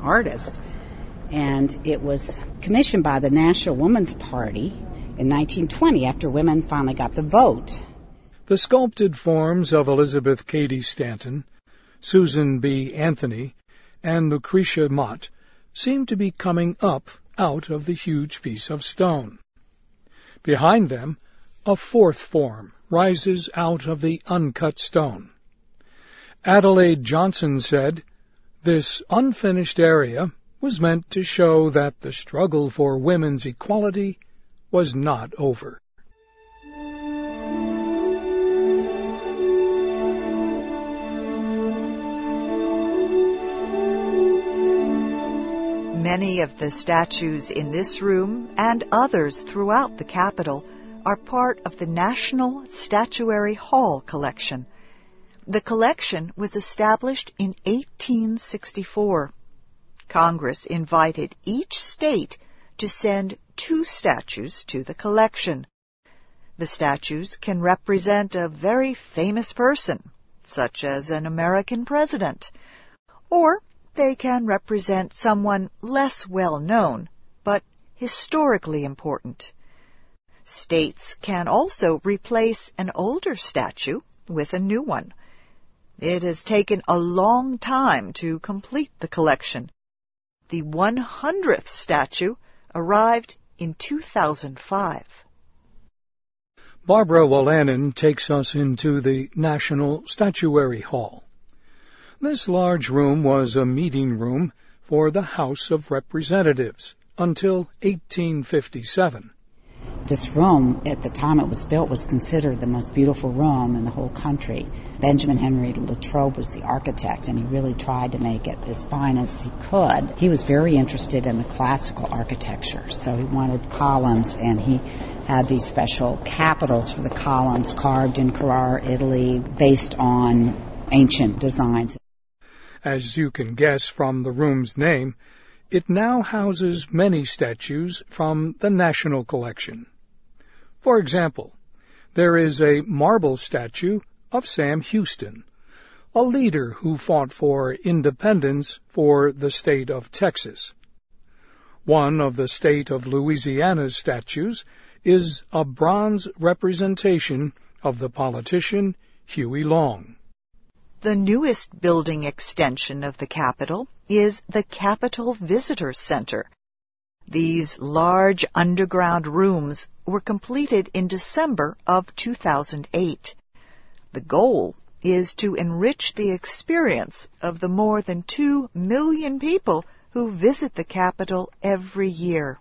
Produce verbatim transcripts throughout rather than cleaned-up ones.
artist. And it was commissioned by the National Woman's Party in nineteen twenty, after women finally got the vote. The sculpted forms of Elizabeth Cady Stanton, Susan B. Anthony, and Lucretia Mott seem to be coming up out of the huge piece of stone. Behind them, a fourth form rises out of the uncut stone. Adelaide Johnson said, "This unfinished area was meant to show that the struggle for women's equality was not over." Many of the statues in this room and others throughout the Capitol are part of the National Statuary Hall collection. The collection was established in eighteen sixty-four. Congress invited each state to send two statues to the collection. The statues can represent a very famous person, such as an American president, or they can represent someone less well known, but historically important. States can also replace an older statue with a new one. It has taken a long time to complete the collection. The one hundredth statue arrived in two thousand five. Barbara Wolanin takes us into the National Statuary Hall. This large room was a meeting room for the House of Representatives until eighteen fifty-seven. This room, at the time it was built, was considered the most beautiful room in the whole country. Benjamin Henry Latrobe was the architect, and he really tried to make it as fine as he could. He was very interested in the classical architecture, so he wanted columns, and he had these special capitals for the columns carved in Carrara, Italy, based on ancient designs. As you can guess from the room's name, it now houses many statues from the National Collection. For example, there is a marble statue of Sam Houston, a leader who fought for independence for the state of Texas. One of the state of Louisiana's statues is a bronze representation of the politician Huey Long. The newest building extension of the Capitol is the Capitol Visitor Center. These large underground rooms were completed in December of two thousand eight. The goal is to enrich the experience of the more than two million people who visit the Capitol every year.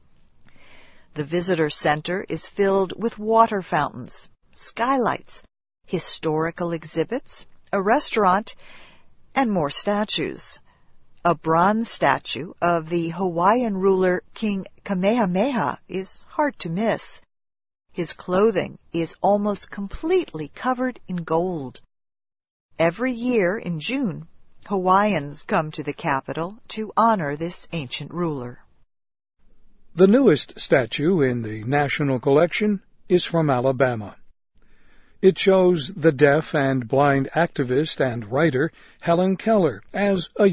The Visitor Center is filled with water fountains, skylights, historical exhibits, a restaurant, and more statues. A bronze statue of the Hawaiian ruler King Kamehameha is hard to miss. His clothing is almost completely covered in gold. Every year in June, Hawaiians come to the Capitol to honor this ancient ruler. The newest statue in the National Collection is from Alabama. It shows the deaf and blind activist and writer Helen Keller as a